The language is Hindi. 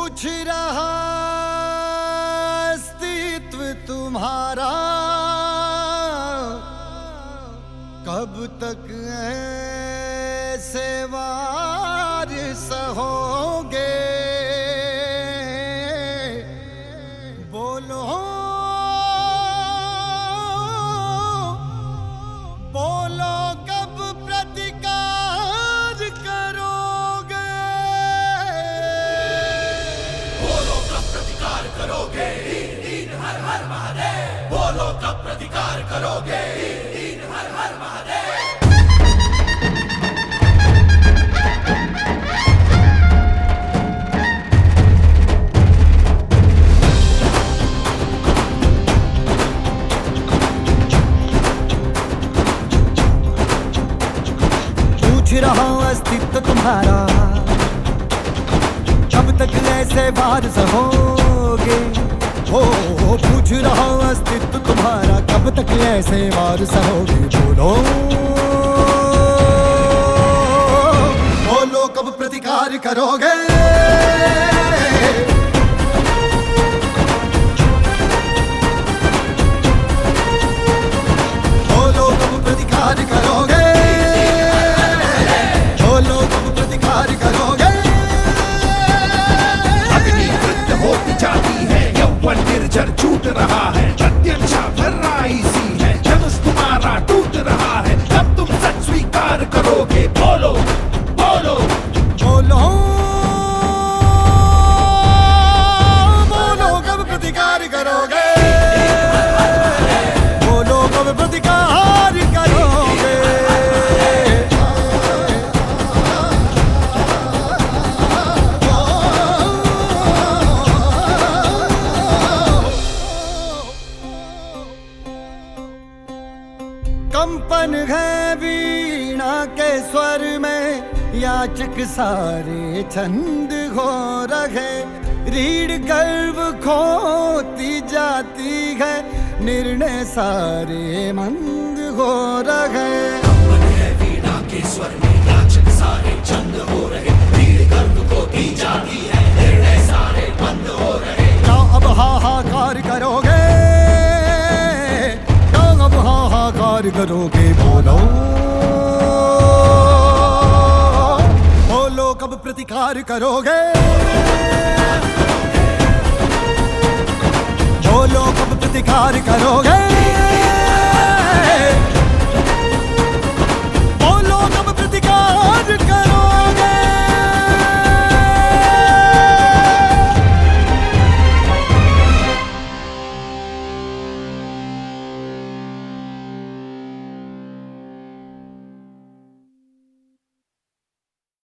पूछ रहा अस्तित्व तुम्हारा, कब तक ऐसे वार सहोगे? बोलो बोलो कब प्रतिकार करोगे? बोलो कब प्रतिकार करोगे? हीन हर हर महादेव। बोलो कब प्रतिकार करोगे? हीन हर हर महादेव। पूछ रहा अस्तित्व तुम्हारा, कब तक ऐसे वार सहोगे? हो पूछ रहा अस्तित्व तुम्हारा, कब तक ऐसे वार सहोगे? बोलो बोलो कब प्रतिकार करोगे? बोलो कब प्रतिकार करोगे? निर्जर छूट रहा है, प्रत्यक्षा भर्राई सी है, धनुष तुम्हारा टूट रहा है, कब तुम सच स्वीकार करोगे? बोलो बोलो बोलो बोलो कब प्रतिकार करोगे? बोलो कब प्रतिकार करोगे? कंपन है वीणा के स्वर में, याचक सारे छंद हो रहे, रीढ़ गर्व खोती जाती है, निर्णय सारे मंद हो रहे। कंपन है वीणा के स्वर में, याचक सारे छंद हो रहे, रीढ़ गर्व खोती जाती है, निर्णय सारे मंद हो रहे। क्या अब हाहाकार करोगे? हाहाकार करोगे? बोलो बोलो कब प्रतिकार करोगे? बोलो कब प्रतिकार करोगे?